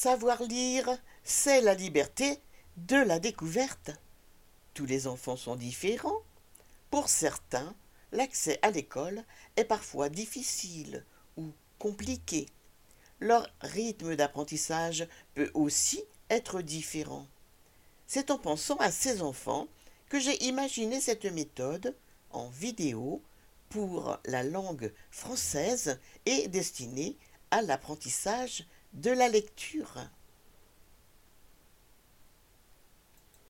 Savoir lire, c'est la liberté de la découverte. Tous les enfants sont différents. Pour certains, l'accès à l'école est parfois difficile ou compliqué. Leur rythme d'apprentissage peut aussi être différent. C'est en pensant à ces enfants que j'ai imaginé cette méthode en vidéo pour la langue française et destinée à l'apprentissage de la lecture.